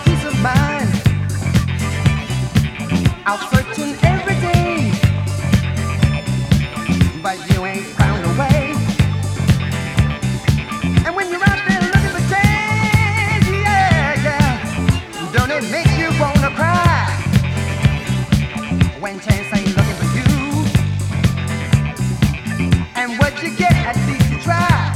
peace of mind. Out searching every day, but you ain't found a way. And when you're out there looking for change, yeah, yeah, don't it make you wanna cry? When chance ain't looking for you, and what you get, at least you try.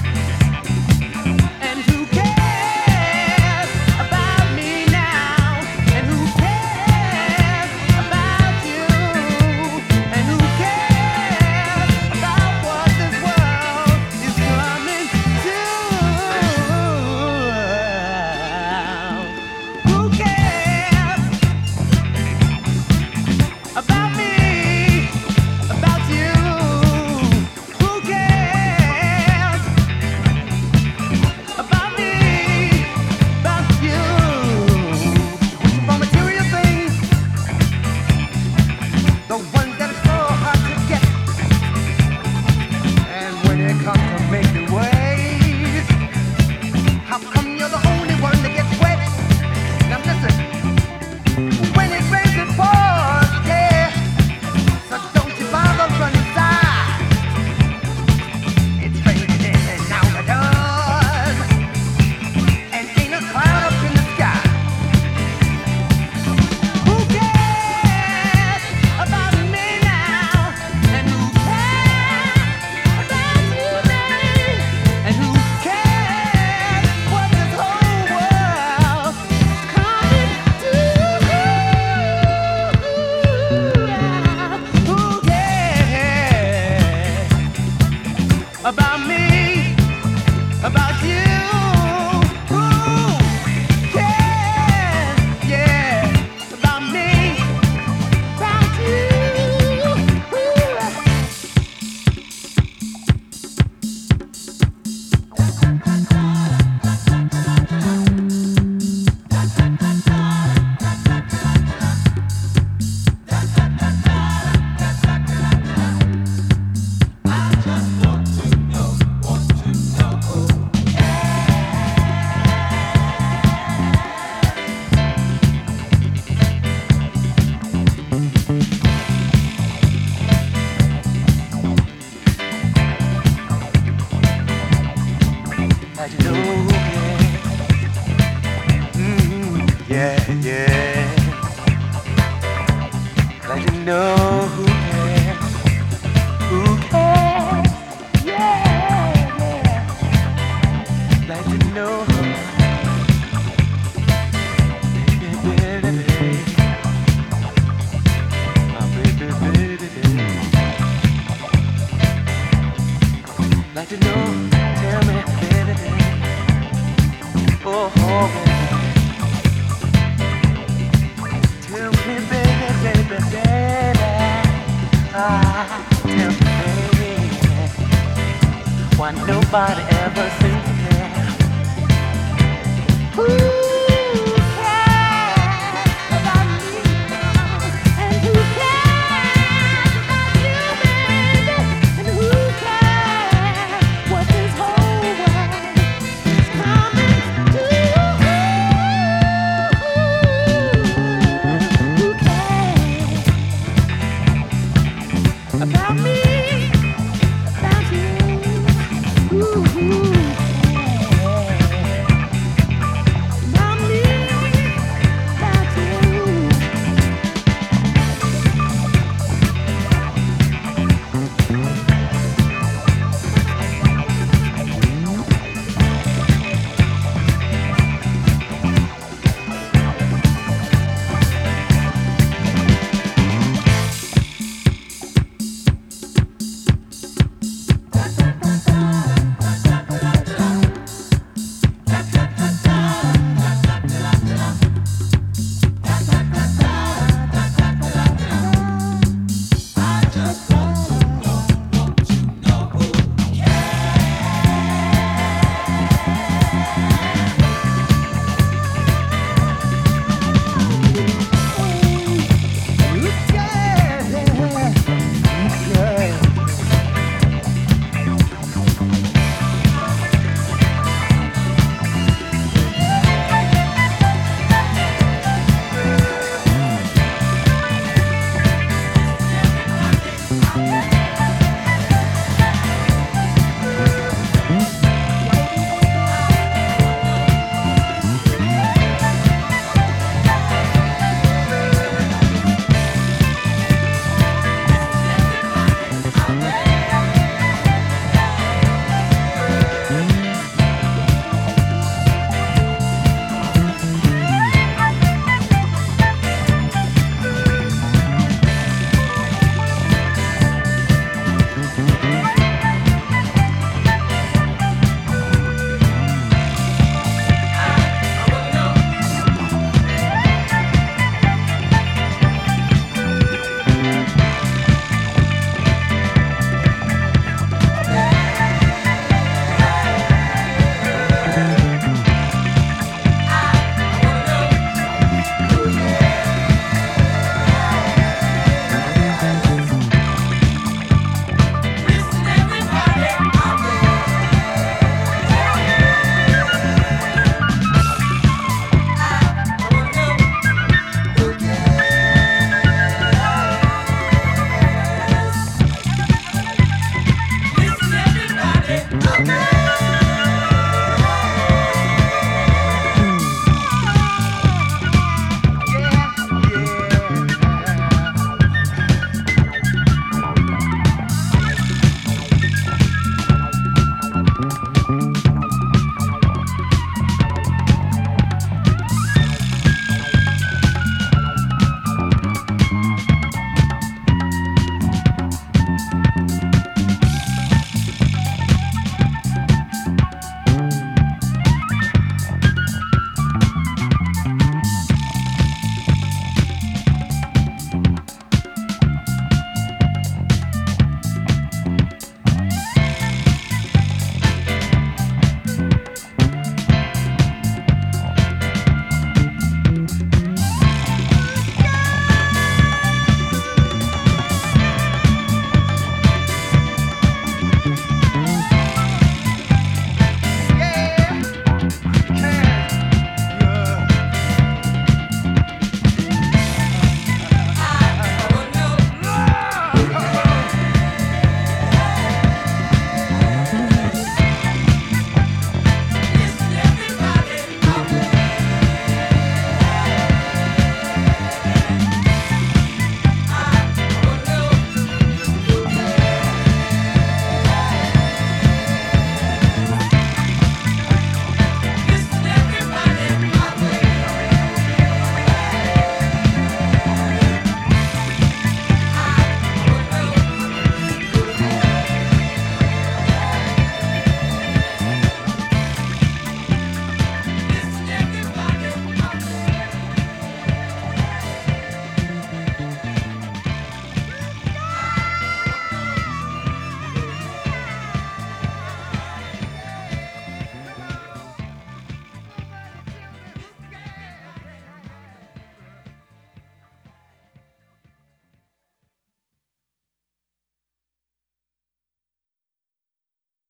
And who cares about me now? And who cares about you? And who cares about what this world is coming to? Who cares about me, about you? Who cares about me, about you? For material things, the ones that are so hard to get. And when it comes to making waves, how come you're the only one that gets wet? Now listen, when it rains it pours, yeah. So don't you bother run inside. It's raining in and out the doors, and ain't a cloud up in the sky. Who cares about me now? And who cares about you, babe? And who cares what this whole world coming to? Who cares about me, about you? Who cares, yeah, about me, about you? Glad you know who cares. Yeah, yeah. Glad you know who cares. Who cares? Yeah, yeah. Glad you know. Baby, baby, baby. My baby, baby, baby. Glad you know. Tell me, baby, baby. Oh, oh, baby. Tell me, baby, baby, baby. Ah, tell me, baby. Why nobody else